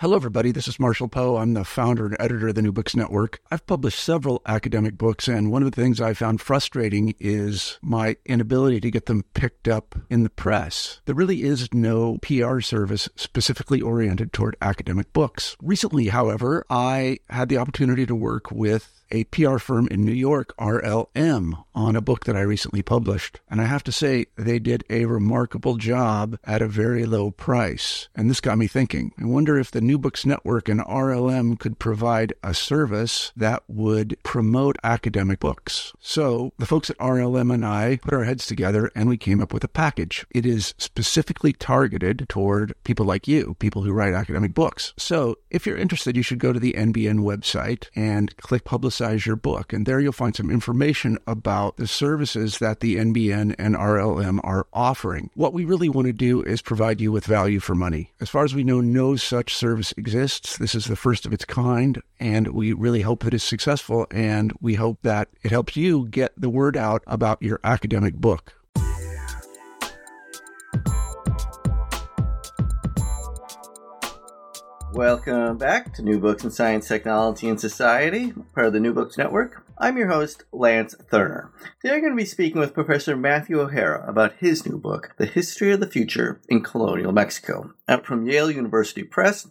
Hello, everybody. This is Marshall Poe. I'm the founder and editor of the New Books Network. I've published several academic books, and one of the things I found frustrating is my inability to get them picked up in the press. There really is no PR service specifically oriented toward academic books. Recently, however, I had the opportunity to work with a PR firm in New York, RLM, on a book that I recently published. And I have to say, they did a remarkable job at a very low price. And this got me thinking. I wonder if the New Books Network and RLM could provide a service that would promote academic books. So the folks at RLM and I put our heads together and we came up with a package. It is specifically targeted toward people like you, people who write academic books. So if you're interested, you should go to the NBN website and click Publicize Your Book. And there you'll find some information about the services that the NBN and RLM are offering. What we really want to do is provide you with value for money. As far as we know, no such service exists. This is the first of its kind, and we really hope that it's successful, and we hope that it helps you get the word out about your academic book. Welcome back to New Books in Science, Technology, and Society, part of the New Books Network. I'm your host, Lance Thurner. Today I'm going to be speaking with Professor Matthew O'Hara about his new book, The History of the Future in Colonial Mexico, out from Yale University Press,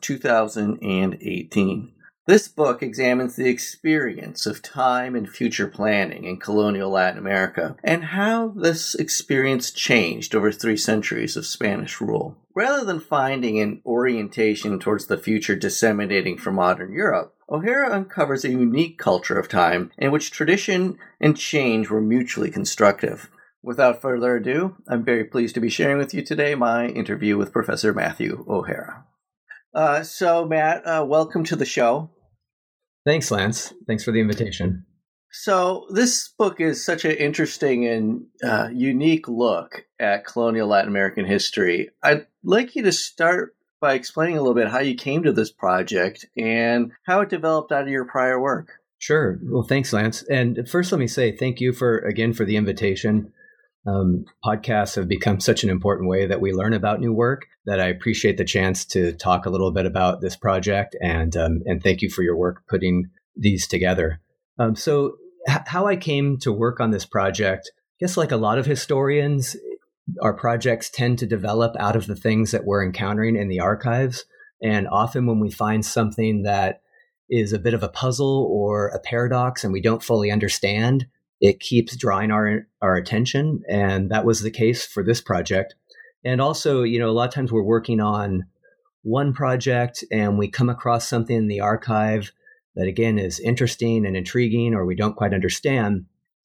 2018. This book examines the experience of time and future planning in colonial Latin America and how this experience changed over 3 centuries of Spanish rule. Rather than finding an orientation towards the future disseminating from modern Europe, O'Hara uncovers a unique culture of time in which tradition and change were mutually constructive. Without further ado, I'm very pleased to be sharing with you today my interview with Professor Matthew O'Hara. So, Matt, welcome to the show. Thanks, Lance. Thanks for the invitation. So this book is such an interesting and unique look at colonial Latin American history. I'd like you to start by explaining a little bit how you came to this project and how it developed out of your prior work. Sure. Well, thanks, Lance. And first, let me say thank you for the invitation. Podcasts have become such an important way that we learn about new work that I appreciate the chance to talk a little bit about this project, and thank you for your work putting these together. So how I came to work on this project, I guess like a lot of historians, our projects tend to develop out of the things that we're encountering in the archives. And often when we find something that is a bit of a puzzle or a paradox and we don't fully understand, it keeps drawing our attention. And that was the case for this project. And also, a lot of times we're working on one project and we come across something in the archive that, again, is interesting and intriguing, or we don't quite understand,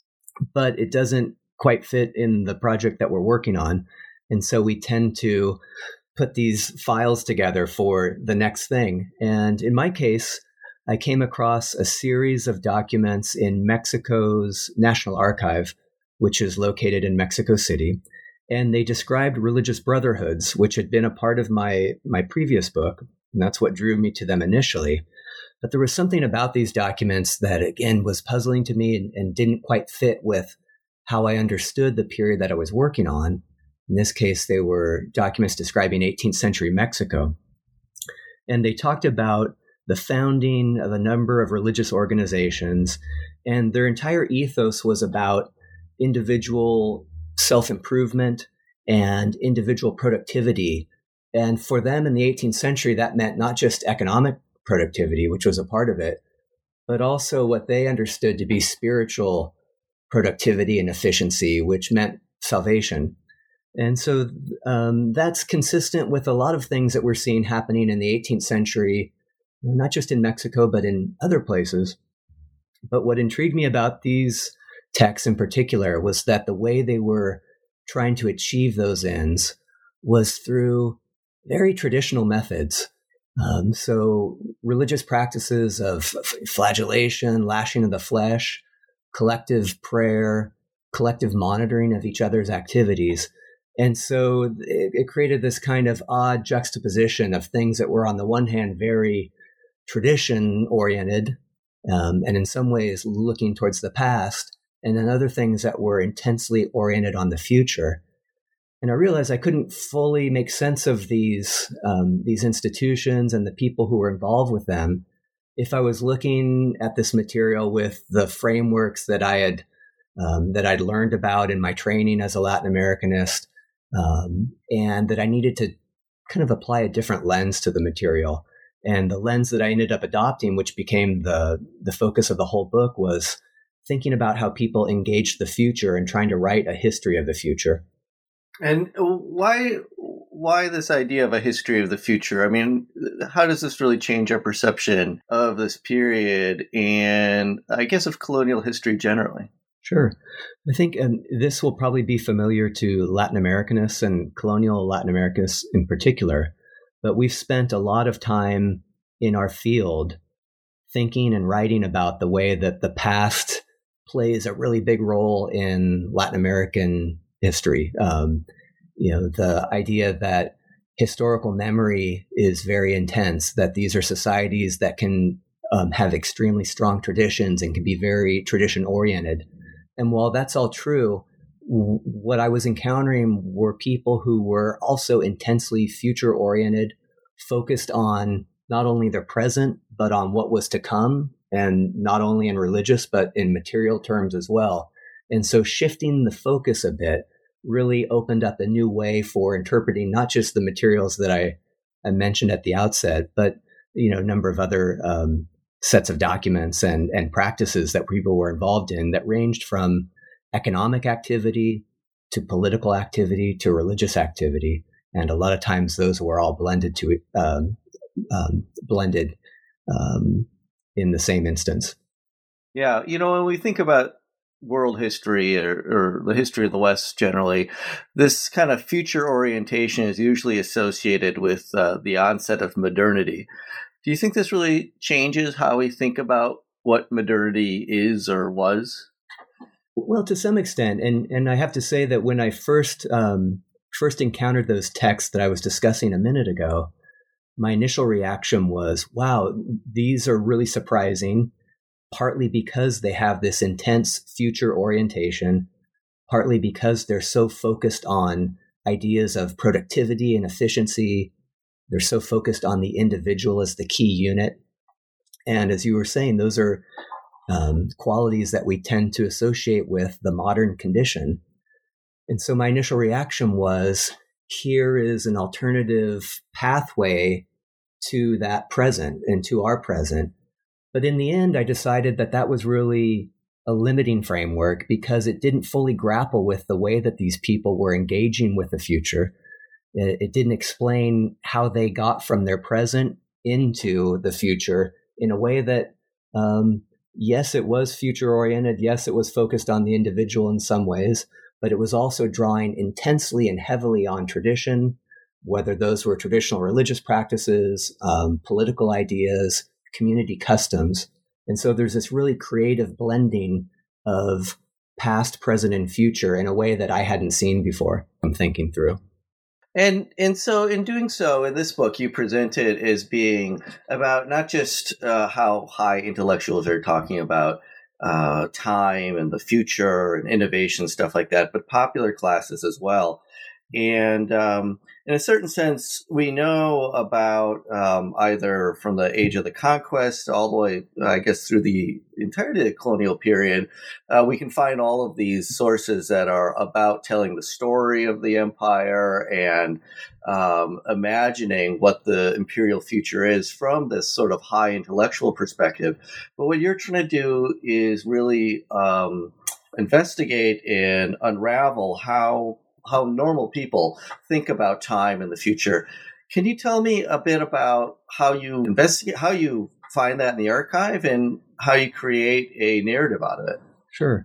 but it doesn't quite fit in the project that we're working on. And so we tend to put these files together for the next thing. And in my case, I came across a series of documents in Mexico's National Archive, which is located in Mexico City. And they described religious brotherhoods, which had been a part of my previous book. And that's what drew me to them initially. But there was something about these documents that, again, was puzzling to me and didn't quite fit with how I understood the period that I was working on. In this case, they were documents describing 18th century Mexico. And they talked about the founding of a number of religious organizations, and their entire ethos was about individual self-improvement and individual productivity. And for them in the 18th century, that meant not just economic productivity, which was a part of it, but also what they understood to be spiritual productivity and efficiency, which meant salvation. And so that's consistent with a lot of things that we're seeing happening in the 18th century, not just in Mexico, but in other places. But what intrigued me about these texts in particular was that the way they were trying to achieve those ends was through very traditional methods. So religious practices of flagellation, lashing of the flesh, collective prayer, collective monitoring of each other's activities. And so it created this kind of odd juxtaposition of things that were on the one hand very tradition-oriented, and in some ways looking towards the past, and then other things that were intensely oriented on the future. And I realized I couldn't fully make sense of these institutions and the people who were involved with them if I was looking at this material with the frameworks that I'd learned about in my training as a Latin Americanist, and that I needed to kind of apply a different lens to the material. And the lens that I ended up adopting, which became the focus of the whole book, was thinking about how people engaged the future and trying to write a history of the future. And why this idea of a history of the future? I mean, how does this really change our perception of this period and I guess of colonial history generally? Sure. I think this will probably be familiar to Latin Americanists and colonial Latin Americanists in particular, but we've spent a lot of time in our field thinking and writing about the way that the past plays a really big role in Latin American history. The idea that historical memory is very intense, that these are societies that can have extremely strong traditions and can be very tradition-oriented. And while that's all true, what I was encountering were people who were also intensely future-oriented, focused on not only their present, but on what was to come, and not only in religious, but in material terms as well. And so shifting the focus a bit really opened up a new way for interpreting not just the materials that I mentioned at the outset, but a number of other sets of documents and practices that people were involved in that ranged from economic activity to political activity to religious activity. And a lot of times those were all blended in the same instance. Yeah. When we think about world history or the history of the West generally, this kind of future orientation is usually associated with the onset of modernity. Do you think this really changes how we think about what modernity is or was? Well, to some extent, and I have to say that when I first encountered those texts that I was discussing a minute ago, my initial reaction was, wow, these are really surprising, partly because they have this intense future orientation, partly because they're so focused on ideas of productivity and efficiency. They're so focused on the individual as the key unit. And as you were saying, those are qualities that we tend to associate with the modern condition. And so my initial reaction was, here is an alternative pathway to that present and to our present. But in the end, I decided that that was really a limiting framework because it didn't fully grapple with the way that these people were engaging with the future. It didn't explain how they got from their present into the future in a way that, yes, it was future oriented. Yes, it was focused on the individual in some ways, but it was also drawing intensely and heavily on tradition, whether those were traditional religious practices, political ideas, community customs. And so there's this really creative blending of past, present, and future in a way that I hadn't seen before. I'm thinking through. And so in doing so, in this book, you present it as being about not just how high intellectuals are talking about time and the future and innovation, stuff like that, but popular classes as well. And in a certain sense, we know about either from the age of the conquest all the way, I guess, through the entirety of the colonial period, we can find all of these sources that are about telling the story of the empire and imagining what the imperial future is from this sort of high intellectual perspective. But what you're trying to do is really investigate and unravel how normal people think about time in the future. Can you tell me a bit about how you investigate, how you find that in the archive, and how you create a narrative out of it? Sure.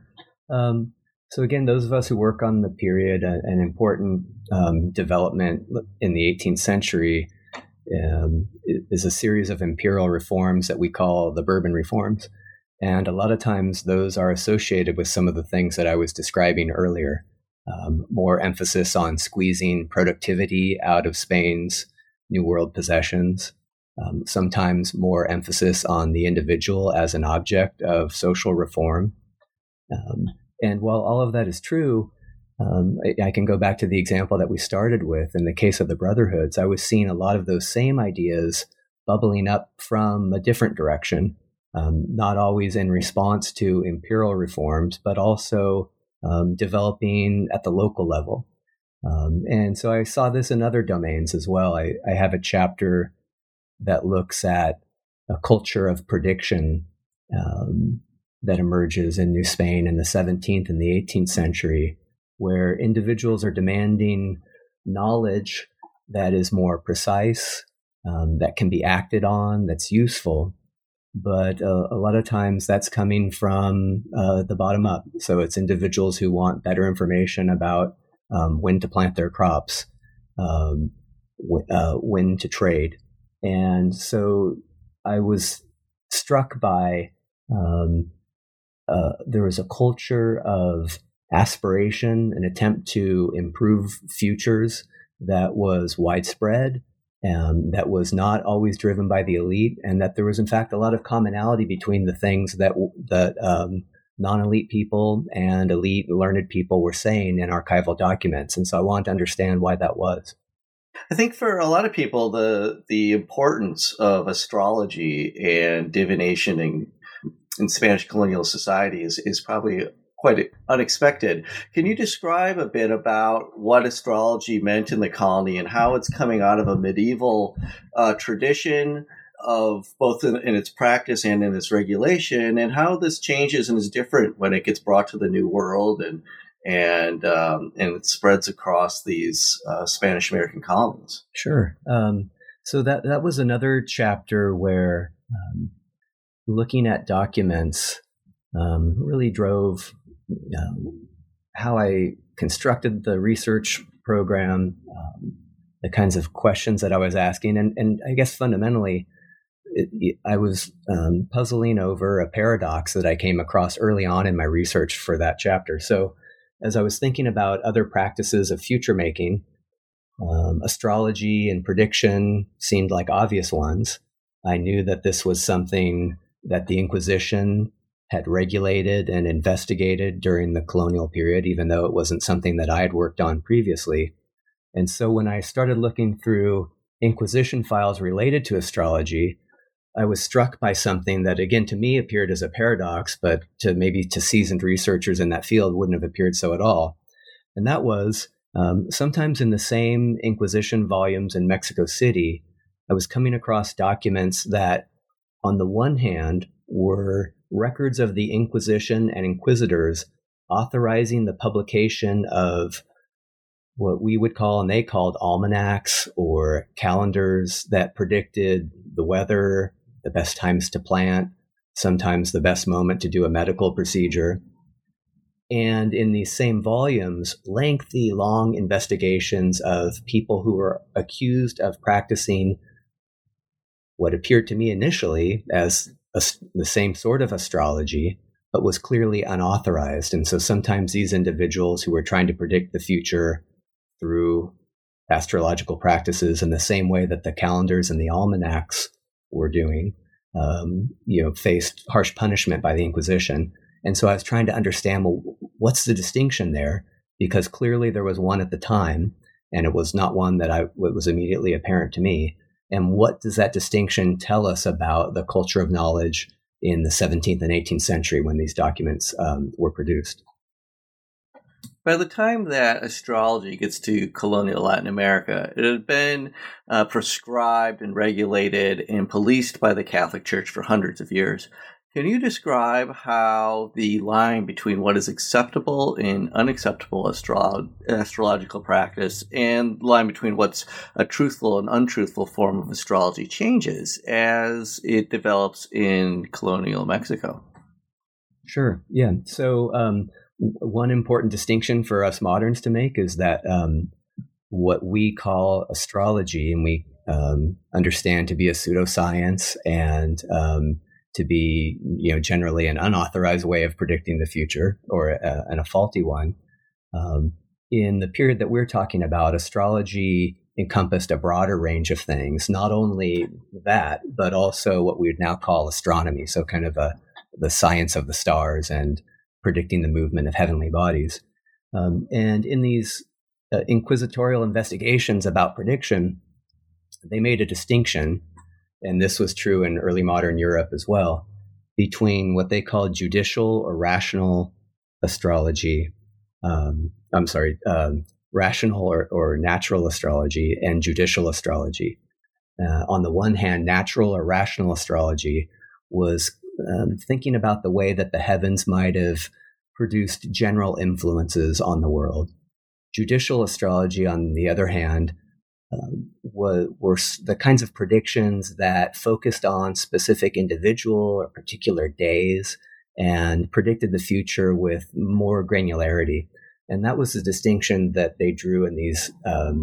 So again, those of us who work on the period, an important development in the 18th century is a series of imperial reforms that we call the Bourbon reforms. And a lot of times those are associated with some of the things that I was describing earlier. More emphasis on squeezing productivity out of Spain's New World possessions, sometimes more emphasis on the individual as an object of social reform. And while all of that is true, I can go back to the example that we started with. In the case of the Brotherhoods, I was seeing a lot of those same ideas bubbling up from a different direction, not always in response to imperial reforms, but also developing at the local level. And so I saw this in other domains as well. I have a chapter that looks at a culture of prediction that emerges in New Spain in the 17th and the 18th century, where individuals are demanding knowledge that is more precise, that can be acted on, that's useful. But a lot of times that's coming from the bottom up. So it's individuals who want better information about when to plant their crops, when to trade. And so I was struck by there was a culture of aspiration, an attempt to improve futures that was widespread, that was not always driven by the elite, and that there was in fact a lot of commonality between the things that non-elite people and elite learned people were saying in archival documents. And so I wanted to understand why that was. I think for a lot of people, the importance of astrology and divination in Spanish colonial society is probably quite unexpected. Can you describe a bit about what astrology meant in the colony and how it's coming out of a medieval tradition of both in its practice and in its regulation, and how this changes and is different when it gets brought to the New World and it spreads across these Spanish American colonies? Sure. So that was another chapter where looking at documents really drove how I constructed the research program, the kinds of questions that I was asking, and I guess fundamentally, I was puzzling over a paradox that I came across early on in my research for that chapter. So as I was thinking about other practices of future making, astrology and prediction seemed like obvious ones. I knew that this was something that the Inquisition had regulated and investigated during the colonial period, even though it wasn't something that I had worked on previously. And so when I started looking through Inquisition files related to astrology, I was struck by something that, again, to me appeared as a paradox, but to seasoned researchers in that field wouldn't have appeared so at all. And that was sometimes in the same Inquisition volumes in Mexico City, I was coming across documents that, on the one hand, were records of the Inquisition and inquisitors authorizing the publication of what we would call, and they called, almanacs or calendars that predicted the weather, the best times to plant, sometimes the best moment to do a medical procedure. And in these same volumes, lengthy, long investigations of people who were accused of practicing what appeared to me initially as the same sort of astrology, but was clearly unauthorized. And so sometimes these individuals who were trying to predict the future through astrological practices in the same way that the calendars and the almanacs were doing, faced harsh punishment by the Inquisition. And so I was trying to understand, well, what's the distinction there? Because clearly there was one at the time, and it was not one that was immediately apparent to me. And what does that distinction tell us about the culture of knowledge in the 17th and 18th century when these documents were produced? By the time that astrology gets to colonial Latin America, it had been prescribed and regulated and policed by the Catholic Church for hundreds of years. Can you describe how the line between what is acceptable and unacceptable astrological practice and the line between what's a truthful and untruthful form of astrology changes as it develops in colonial Mexico? Sure. Yeah. So one important distinction for us moderns to make is that what we call astrology, and we understand to be a pseudoscience and to be, generally an unauthorized way of predicting the future, or a faulty one. In the period that we're talking about, astrology encompassed a broader range of things, not only that, but also what we would now call astronomy. So kind of the science of the stars and predicting the movement of heavenly bodies. And in these inquisitorial investigations about prediction, they made a distinction, and this was true in early modern Europe as well, between what they called judicial or rational astrology. Rational or natural astrology and judicial astrology. On the one hand, natural or rational astrology was thinking about the way that the heavens might have produced general influences on the world. Judicial astrology, on the other hand, were the kinds of predictions that focused on specific individual or particular days and predicted the future with more granularity. And that was the distinction that they drew in these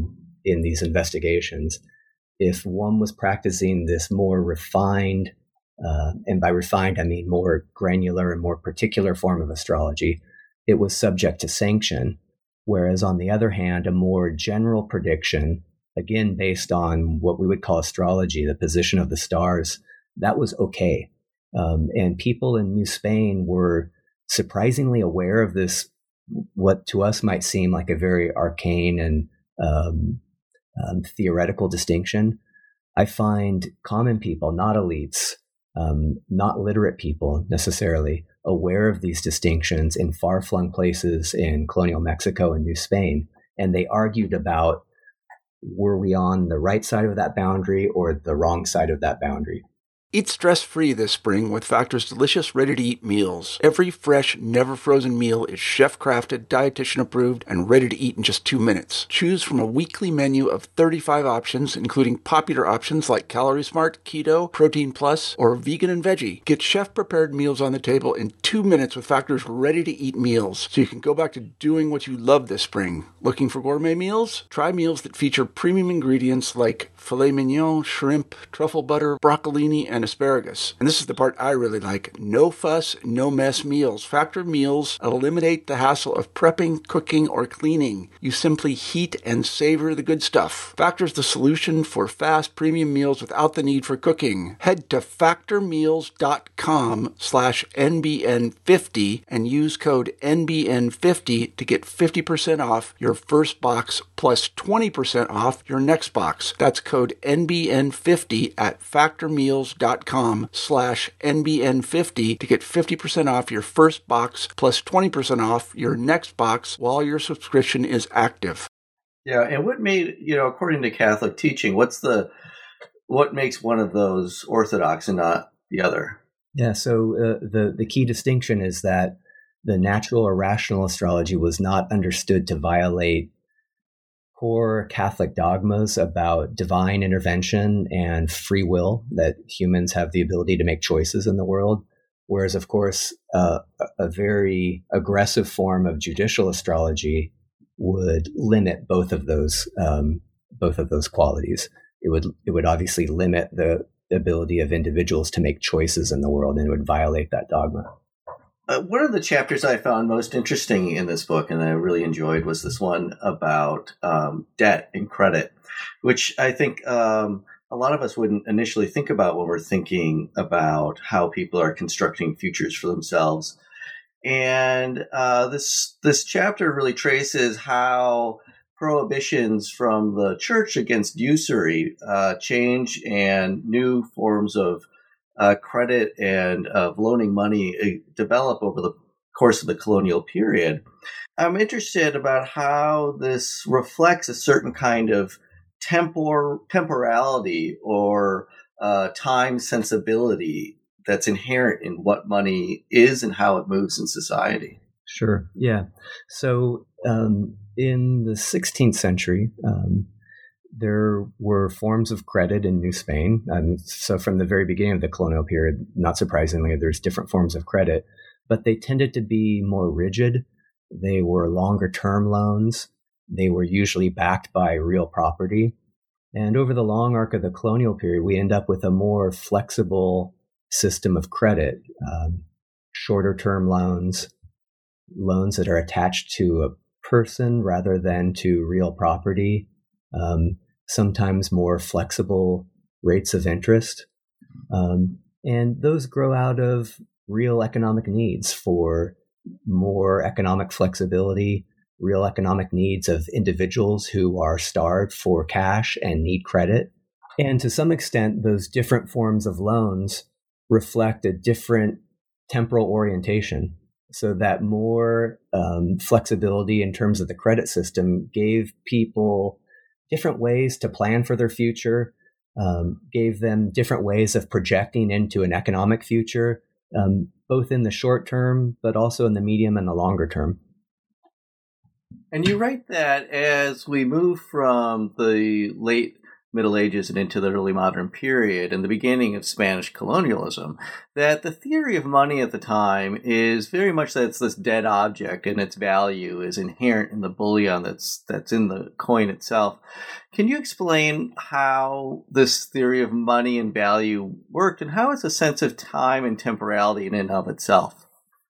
investigations. If one was practicing this more refined, and by refined I mean more granular and more particular form of astrology, it was subject to sanction. Whereas on the other hand, a more general prediction, again based on what we would call astrology, the position of the stars, that was okay. And people in New Spain were surprisingly aware of this, what to us might seem like a very arcane and theoretical distinction. I find common people, not elites, not literate people necessarily, aware of these distinctions in far-flung places in colonial Mexico and New Spain. And they argued about, were we on the right side of that boundary or the wrong side of that boundary? Eat stress-free this spring with Factor's delicious, ready-to-eat meals. Every fresh, never-frozen meal is chef-crafted, dietitian-approved, and ready to eat in just 2 minutes. Choose from a weekly menu of 35 options, including popular options like Calorie Smart, Keto, Protein Plus, or Vegan and Veggie. Get chef-prepared meals on the table in 2 minutes with Factor's ready-to-eat meals, so you can go back to doing what you love this spring. Looking for gourmet meals? Try meals that feature premium ingredients like filet mignon, shrimp, truffle butter, broccolini, and asparagus. And this is the part I really like. No fuss, no mess meals. Factor meals eliminate the hassle of prepping, cooking, or cleaning. You simply heat and savor the good stuff. Factor's the solution for fast premium meals without the need for cooking. Head to factormeals.com/NBN50 and use code NBN50 to get 50% off your first box plus 20% off your next box. That's code NBN50 at factormeals.com/NBN50 to get 50% off your first box plus 20% off your next box while your subscription is active. Yeah, and what made, according to Catholic teaching, what makes one of those orthodox and not the other? Yeah, so the key distinction is that the natural or rational astrology was not understood to violate core Catholic dogmas about divine intervention and free will, that humans have the ability to make choices in the world. Whereas, of course, a very aggressive form of judicial astrology would limit both of those qualities. It would obviously limit the ability of individuals to make choices in the world, and it would violate that dogma. One of the chapters I found most interesting in this book, and I really enjoyed, was this one about debt and credit, which I think a lot of us wouldn't initially think about when we're thinking about how people are constructing futures for themselves. And this chapter really traces how prohibitions from the church against usury change, and new forms of credit and of loaning money develop over the course of the colonial period. I'm interested about how this reflects a certain kind of temporality or time sensibility that's inherent in what money is and how it moves in society. Sure. Yeah. So in the 16th century, there were forms of credit in New Spain. So from the very beginning of the colonial period, not surprisingly, there's different forms of credit, but they tended to be more rigid. They were longer term loans. They were usually backed by real property. And over the long arc of the colonial period, we end up with a more flexible system of credit, shorter term loans that are attached to a person rather than to real property. Sometimes more flexible rates of interest. And those grow out of real economic needs for more economic flexibility, real economic needs of individuals who are starved for cash and need credit. And to some extent, those different forms of loans reflect a different temporal orientation. So that more flexibility in terms of the credit system gave people different ways to plan for their future, gave them different ways of projecting into an economic future, both in the short term, but also in the medium and the longer term. And you write that as we move from the late Middle Ages and into the early modern period and the beginning of Spanish colonialism, that the theory of money at the time is very much that it's this dead object and its value is inherent in the bullion that's in the coin itself. Can you explain how this theory of money and value worked, and how it's a sense of time and temporality in and of itself?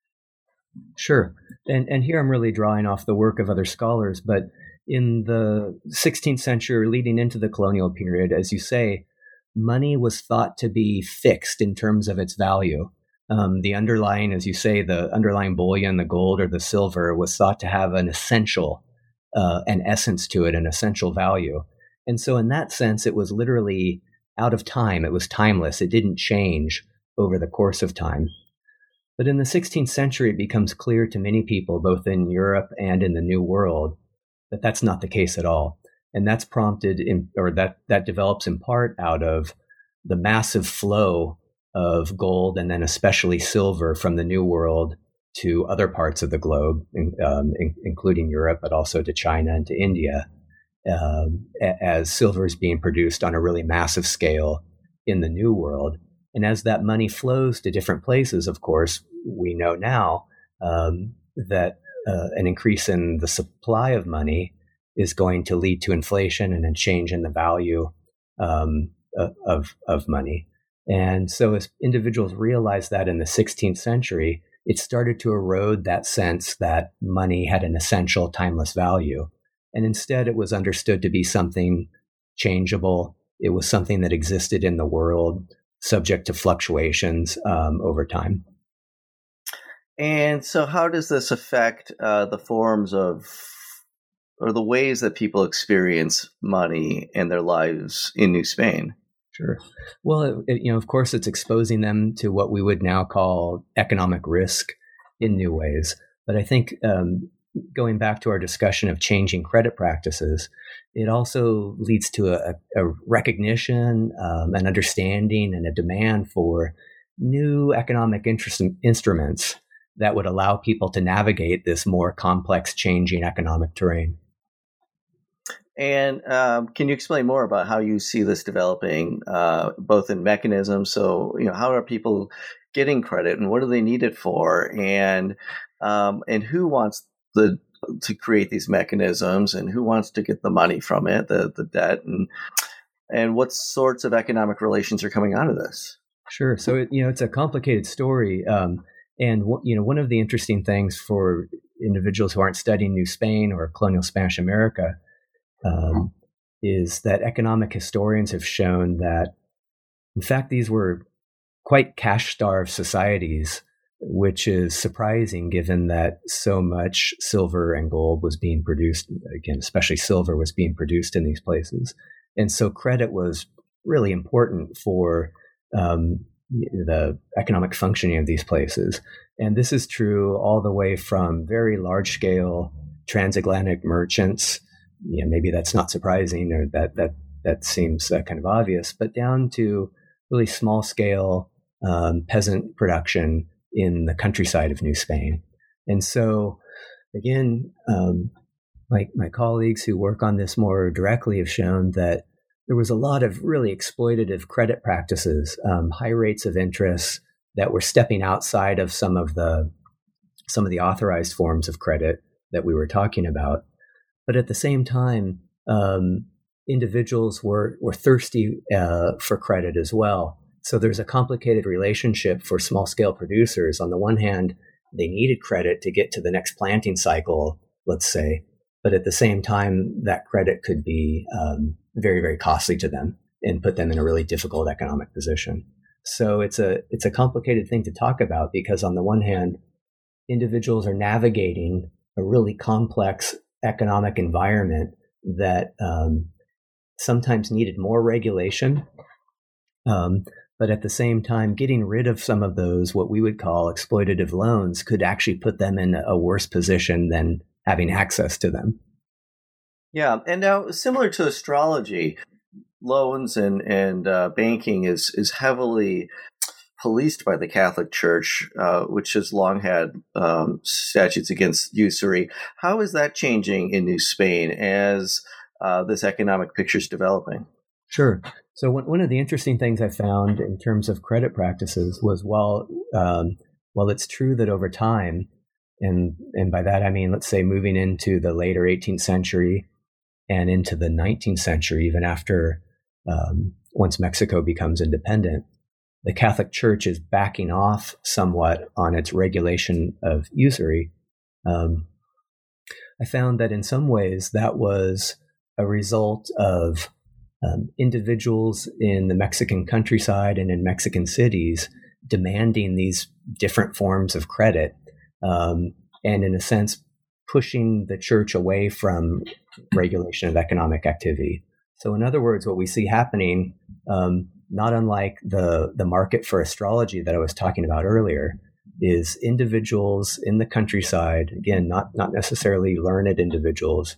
Sure. And here I'm really drawing off the work of other scholars, but in the 16th century leading into the colonial period, as you say, money was thought to be fixed in terms of its value. The underlying, as you say, the underlying bullion, the gold or the silver, was thought to have an essential, an essence to it, an essential value. And so in that sense, it was literally out of time. It was timeless. It didn't change over the course of time. But in the 16th century, it becomes clear to many people, both in Europe and in the New World, that that's not the case at all. And that's prompted that develops in part out of the massive flow of gold and then especially silver from the New World to other parts of the globe, including Europe, but also to China and to India, as silver is being produced on a really massive scale in the New World. And as that money flows to different places, of course, we know now that an increase in the supply of money is going to lead to inflation and a change in the value of money. And so as individuals realized that in the 16th century, it started to erode that sense that money had an essential, timeless value. And instead, it was understood to be something changeable. It was something that existed in the world, subject to fluctuations over time. And so how does this affect the forms of, or the ways that people experience money in their lives in New Spain? Sure. Well, of course, it's exposing them to what we would now call economic risk in new ways. But I think going back to our discussion of changing credit practices, it also leads to a recognition, an understanding, and a demand for new economic instruments that would allow people to navigate this more complex, changing economic terrain. And can you explain more about how you see this developing, both in mechanisms? So, how are people getting credit, and what do they need it for? And who wants to create these mechanisms, and who wants to get the money from it, the debt, and what sorts of economic relations are coming out of this? Sure. So it's a complicated story. And one of the interesting things for individuals who aren't studying New Spain or colonial Spanish America is that economic historians have shown that, in fact, these were quite cash-starved societies, which is surprising given that so much silver and gold was being produced, again, especially silver was being produced in these places. And so credit was really important for the economic functioning of these places. And this is true all the way from very large scale transatlantic merchants. Maybe that's not surprising, or that seems kind of obvious, but down to really small scale peasant production in the countryside of New Spain. And so again, my colleagues who work on this more directly have shown that there was a lot of really exploitative credit practices, high rates of interest that were stepping outside of some of the authorized forms of credit that we were talking about. But at the same time, individuals were thirsty for credit as well. So there's a complicated relationship for small scale producers. On the one hand, they needed credit to get to the next planting cycle, let's say, but at the same time, that credit could be very, very costly to them and put them in a really difficult economic position. So it's a complicated thing to talk about, because on the one hand, individuals are navigating a really complex economic environment that sometimes needed more regulation. But at the same time, getting rid of some of those, what we would call exploitative loans, could actually put them in a worse position than having access to them. Yeah, and now similar to astrology, loans and banking is heavily policed by the Catholic Church, which has long had statutes against usury. How is that changing in New Spain as this economic picture is developing? Sure. So one of the interesting things I found in terms of credit practices was while it's true that over time, and by that I mean, let's say moving into the later 18th century and into the 19th century, even after once Mexico becomes independent, the Catholic Church is backing off somewhat on its regulation of usury. I found that in some ways that was a result of individuals in the Mexican countryside and in Mexican cities demanding these different forms of credit, and in a sense, pushing the church away from regulation of economic activity. So in other words, what we see happening, not unlike the market for astrology that I was talking about earlier, is individuals in the countryside, again, not necessarily learned individuals,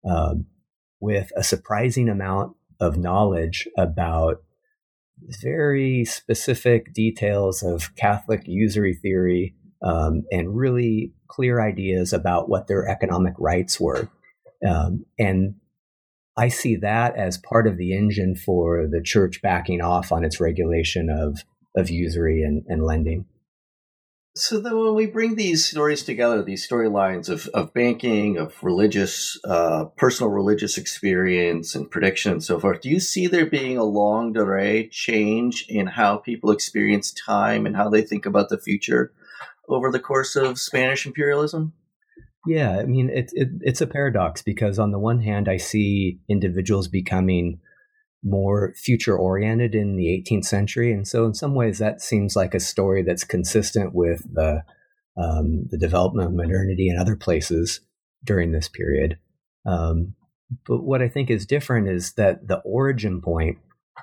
with a surprising amount of knowledge about very specific details of Catholic usury theory, and really clear ideas about what their economic rights were. And I see that as part of the engine for the church backing off on its regulation of usury and lending. So then when we bring these stories together, these storylines of banking, of religious, personal religious experience and prediction and so forth, do you see there being a longue durée change in how people experience time and how they think about the future over the course of Spanish imperialism? Yeah, I mean, it's a paradox because on the one hand, I see individuals becoming more future-oriented in the 18th century. And so in some ways, that seems like a story that's consistent with the development of modernity in other places during this period. But what I think is different is that the origin point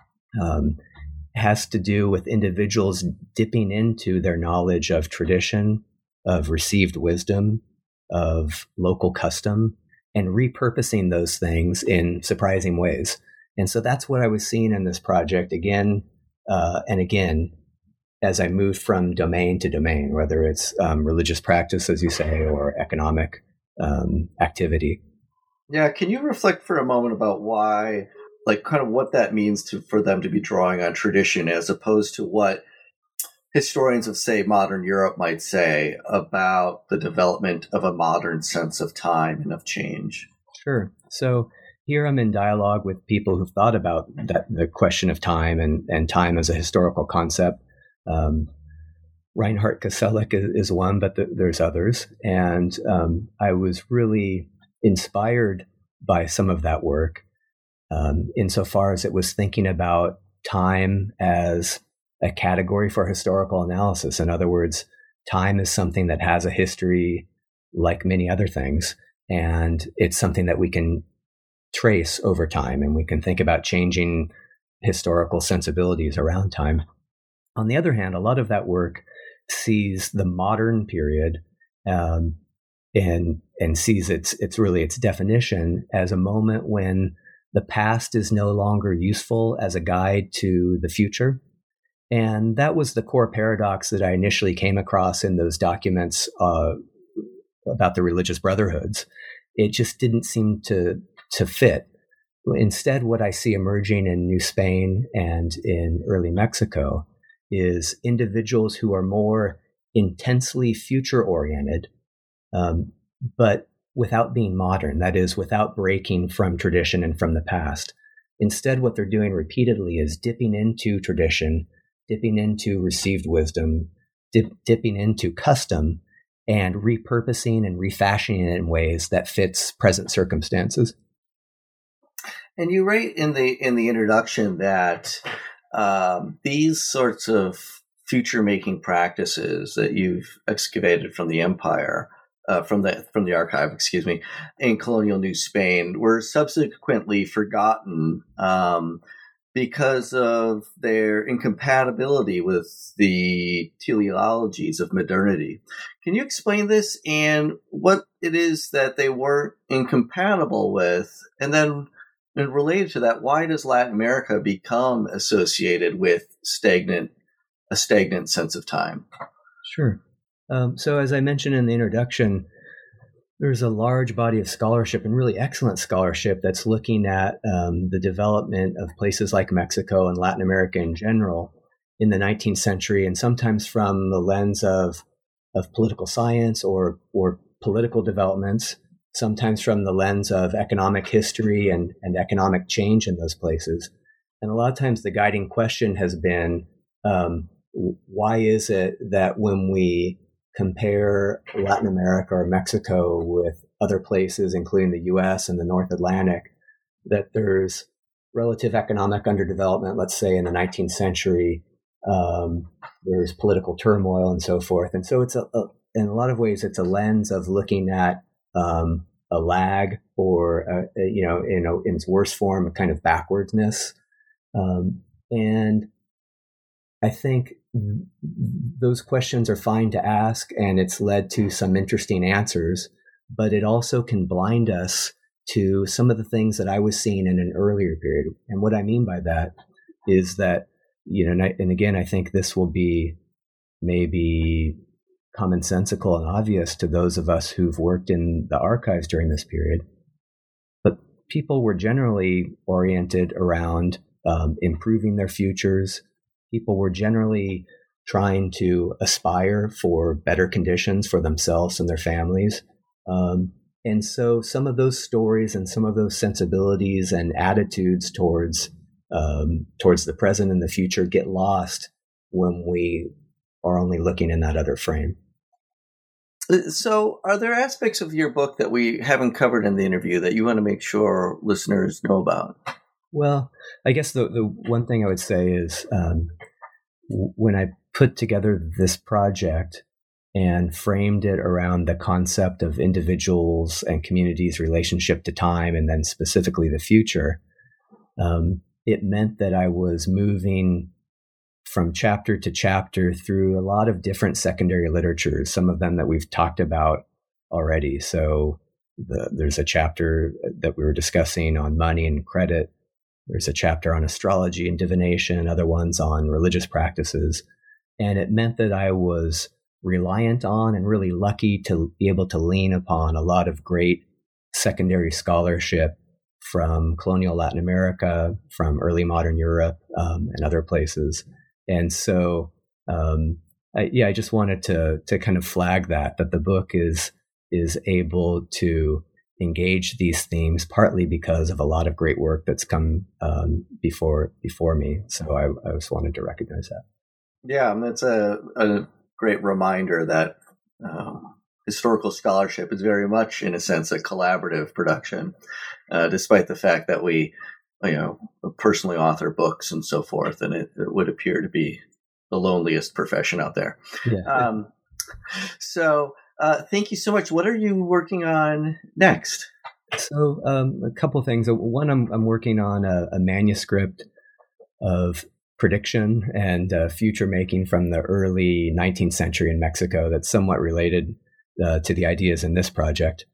has to do with individuals dipping into their knowledge of tradition, of received wisdom, of local custom, and repurposing those things in surprising ways. And so that's what I was seeing in this project again and again as I moved from domain to domain, whether it's religious practice, as you say, or economic activity. Yeah, can you reflect for a moment about why, like kind of what that means for them to be drawing on tradition as opposed to what historians of, say, modern Europe might say about the development of a modern sense of time and of change? Sure. So here I'm in dialogue with people who've thought about the question of time and time as a historical concept. Reinhard Koselleck is one, but there's others. And I was really inspired by some of that work insofar as it was thinking about time as a category for historical analysis. In other words, time is something that has a history like many other things, and it's something that we can trace over time, and we can think about changing historical sensibilities around time. On the other hand, a lot of that work sees the modern period and sees its definition as a moment when the past is no longer useful as a guide to the future. And that was the core paradox that I initially came across in those documents about the religious brotherhoods. It just didn't seem to fit. Instead, what I see emerging in New Spain and in early Mexico is individuals who are more intensely future-oriented, but without being modern, that is, without breaking from tradition and from the past. Instead, what they're doing repeatedly is dipping into tradition, dipping into received wisdom, dipping into custom, and repurposing and refashioning it in ways that fits present circumstances. And you write in the introduction that these sorts of future-making practices that you've excavated from the empire from the archive, in colonial New Spain were subsequently forgotten because of their incompatibility with the teleologies of modernity. Can you explain this and what it is that they weren't incompatible with? And then, and related to that, why does Latin America become associated with a stagnant sense of time? Sure. So as I mentioned in the introduction, there's a large body of scholarship and really excellent scholarship that's looking at the development of places like Mexico and Latin America in general in the 19th century, and sometimes from the lens of political science or political developments, sometimes from the lens of economic history and economic change in those places. And a lot of times the guiding question has been, why is it that when we compare Latin America or Mexico with other places, including the US and the North Atlantic, that there's relative economic underdevelopment, let's say in the 19th century, there's political turmoil and so forth. And so it's in a lot of ways, it's a lens of looking at a lag or, in its worst form, a kind of backwardsness. And I think those questions are fine to ask, and it's led to some interesting answers, but it also can blind us to some of the things that I was seeing in an earlier period. And what I mean by that is that, and again, I think this will be maybe commonsensical and obvious to those of us who've worked in the archives during this period, but people were generally oriented around improving their futures. People were generally trying to aspire for better conditions for themselves and their families. And so some of those stories and some of those sensibilities and attitudes towards the present and the future get lost when we are only looking in that other frame. So are there aspects of your book that we haven't covered in the interview that you want to make sure listeners know about? Well, I guess the one thing I would say is when I put together this project and framed it around the concept of individuals and communities' relationship to time, and then specifically the future, it meant that I was moving from chapter to chapter through a lot of different secondary literatures, some of them that we've talked about already. So there's a chapter that we were discussing on money and credit. There's a chapter on astrology and divination, other ones on religious practices. And it meant that I was reliant on and really lucky to be able to lean upon a lot of great secondary scholarship from colonial Latin America, from early modern Europe, and other places. And so, I just wanted to kind of flag that the book is able to engage these themes partly because of a lot of great work that's come before me. So I just wanted to recognize that. Yeah, and that's a great reminder that historical scholarship is very much, in a sense, a collaborative production, despite the fact that we, personally author books and so forth, and it would appear to be the loneliest profession out there. Yeah. So thank you so much. What are you working on next? So a couple of things. One, I'm working on a manuscript of prediction and future making from the early 19th century in Mexico that's somewhat related to the ideas in this project.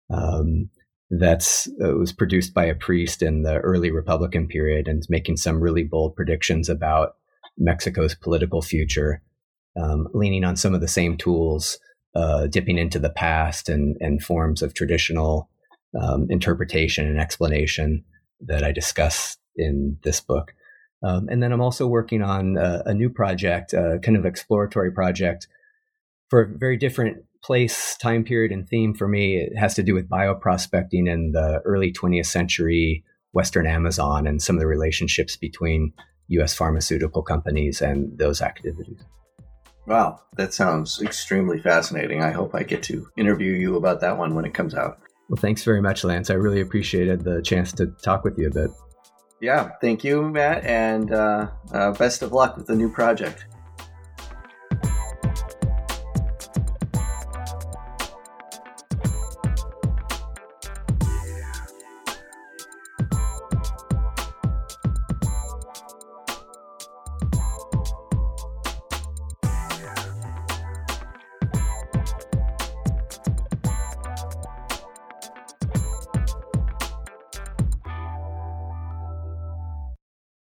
It was produced by a priest in the early Republican period and is making some really bold predictions about Mexico's political future, leaning on some of the same tools, dipping into the past and forms of traditional interpretation and explanation that I discuss in this book. And then I'm also working on a new project, a kind of exploratory project for a very different place, time period, and theme for me. It has to do with bioprospecting in the early 20th century Western Amazon and some of the relationships between U.S. pharmaceutical companies and those activities. Wow, that sounds extremely fascinating. I hope I get to interview you about that one when it comes out. Well, thanks very much, Lance. I really appreciated the chance to talk with you a bit. Yeah, thank you, Matt, and best of luck with the new project.